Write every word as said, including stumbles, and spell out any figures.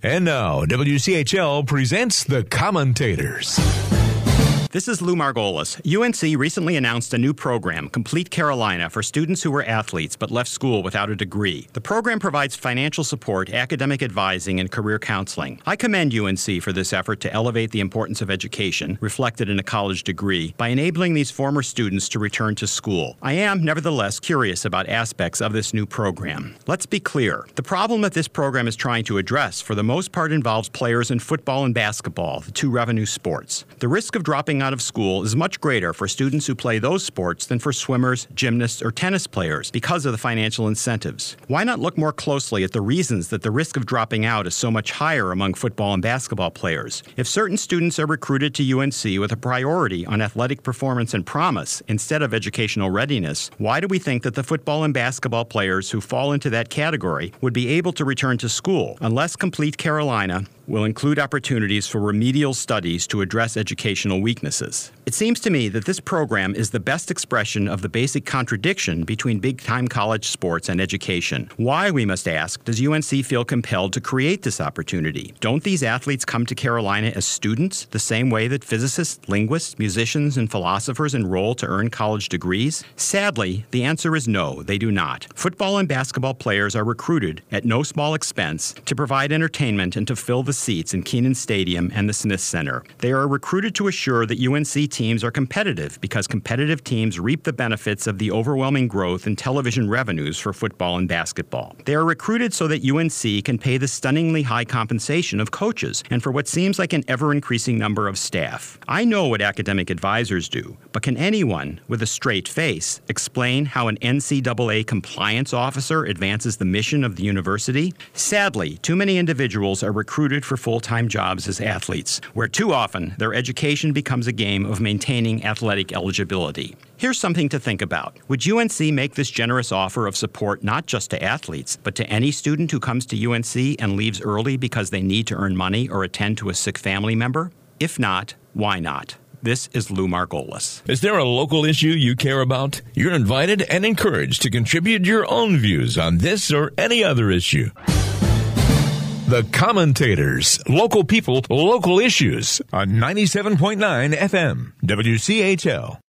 And now, W C H L presents The Commentators. This is Lou Margolis. U N C recently announced a new program, Complete Carolina, for students who were athletes but left school without a degree. The program provides financial support, academic advising, and career counseling. I commend U N C for this effort to elevate the importance of education, reflected in a college degree, by enabling these former students to return to school. I am, nevertheless, curious about aspects of this new program. Let's be clear. The problem that this program is trying to address, for the most part, involves players in football and basketball, the two revenue sports. The risk of dropping out of school is much greater for students who play those sports than for swimmers, gymnasts, or tennis players because of the financial incentives. Why not look more closely at the reasons that the risk of dropping out is so much higher among football and basketball players? If certain students are recruited to U N C with a priority on athletic performance and promise instead of educational readiness, why do we think that the football and basketball players who fall into that category would be able to return to school unless Complete Carolina will include opportunities for remedial studies to address educational weaknesses? It seems to me that this program is the best expression of the basic contradiction between big-time college sports and education. Why, we must ask, does U N C feel compelled to create this opportunity? Don't these athletes come to Carolina as students, the same way that physicists, linguists, musicians, and philosophers enroll to earn college degrees? Sadly, the answer is no, they do not. Football and basketball players are recruited at no small expense to provide entertainment and to fill the seats in Kenan Stadium and the Smith Center. They are recruited to assure that U N C teams are competitive because competitive teams reap the benefits of the overwhelming growth in television revenues for football and basketball. They are recruited so that U N C can pay the stunningly high compensation of coaches and for what seems like an ever-increasing number of staff. I know what academic advisors do, but can anyone with a straight face explain how an N C double A compliance officer advances the mission of the university? Sadly, too many individuals are recruited for full-time jobs as athletes, where too often their education becomes a game of maintaining athletic eligibility. Here's something to think about. Would U N C make this generous offer of support not just to athletes, but to any student who comes to U N C and leaves early because they need to earn money or attend to a sick family member? If not, why not? This is Lou Margolis. Is there a local issue you care about? You're invited and encouraged to contribute your own views on this or any other issue. The Commentators, local people, local issues on ninety-seven point nine F M, W C H L.